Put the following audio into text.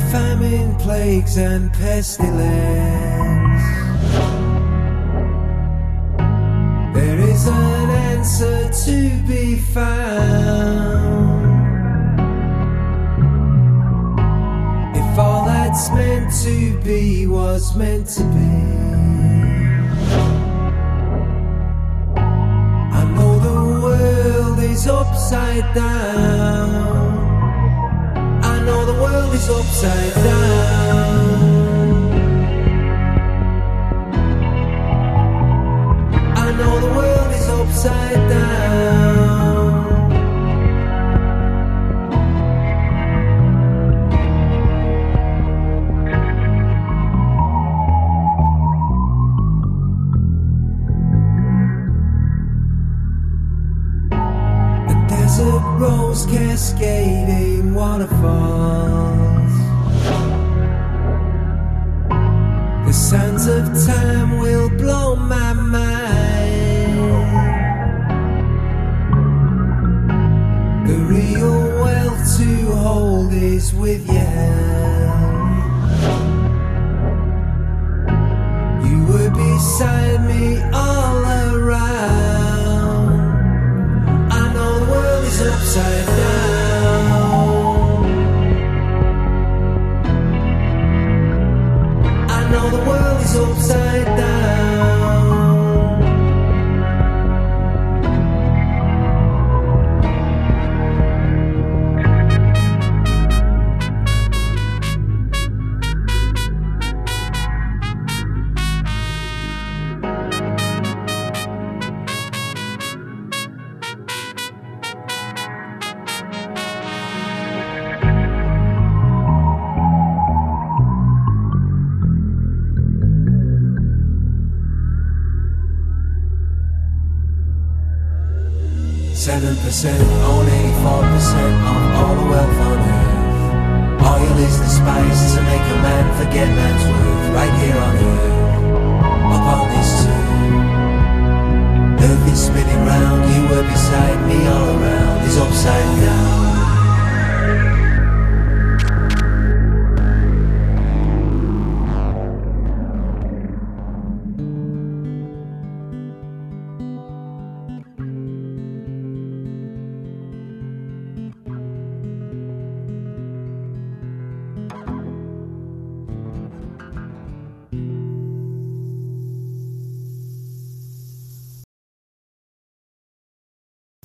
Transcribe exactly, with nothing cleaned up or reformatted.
famine, plagues and pestilence. There is an answer to be found. If all that's meant to be was meant to be, I know the world is upside down. I know the world is upside down. I know the world is upside down. The desert rose cascading waterfalls. The sands of time will blow my mind. The real wealth to hold is with your hand. You were beside me all around. I know the world is upside down. I know the world is upside down. Seven percent own eighty-four percent of all the wealth on earth. Oil is the spice to make a man forget man's worth. Right here on earth, upon this turf. Earth is spinning round, you were beside me all around. Is upside down.